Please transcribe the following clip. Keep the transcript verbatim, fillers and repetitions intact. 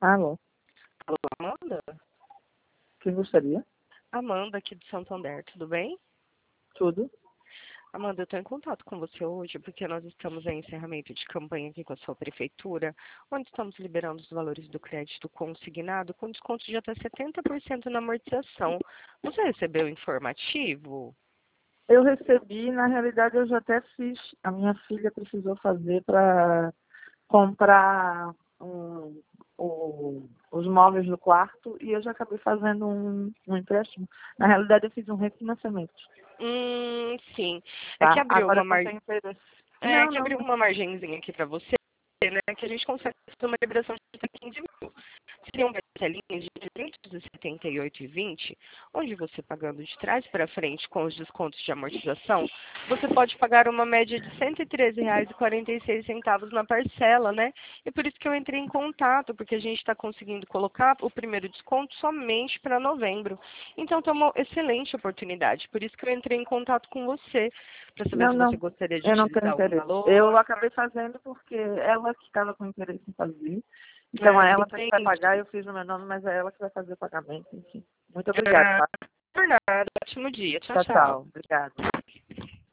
Alô, Alô, Amanda? quem gostaria? Amanda aqui do Santander, tudo bem? Tudo? Amanda, eu estou em contato com você hoje porque nós estamos em encerramento de campanha aqui com a sua prefeitura, onde estamos liberando os valores do crédito consignado com desconto de até setenta por cento na amortização. Você recebeu o informativo? Eu recebi, na realidade eu já até fiz, a minha filha precisou fazer para comprar um, o- os móveis do quarto e eu já acabei fazendo um, um empréstimo. Na realidade eu fiz um refinanciamento, Hum, sim. É que tá? abriu Agora uma eu não mar... tenho interesse. é Não, que não, abriu não. uma margenzinha aqui para você, né? Que a gente consegue fazer uma liberação de até quinze mil. Seriam parcelinhas de trezentos e setenta e oito reais e vinte centavos, onde você pagando de trás para frente com os descontos de amortização, você pode pagar uma média de cento e treze reais e quarenta e seis centavos na parcela, né? E por isso que eu entrei em contato, porque a gente está conseguindo colocar o primeiro desconto somente para novembro. Então, tem uma excelente oportunidade. Por isso que eu entrei em contato com você, para saber Não, se você não. gostaria de Eu não tenho utilizar algum interesse. Eu valor. acabei fazendo porque ela que estava com interesse em fazer. Então, Ah, é ela que vai pagar, entendi. eu fiz no meu nome, mas é ela que vai fazer o pagamento, enfim. Muito obrigada, Ah, tá? por nada. Ótimo dia. Tchau, Tchau, tchau. tchau. Obrigada.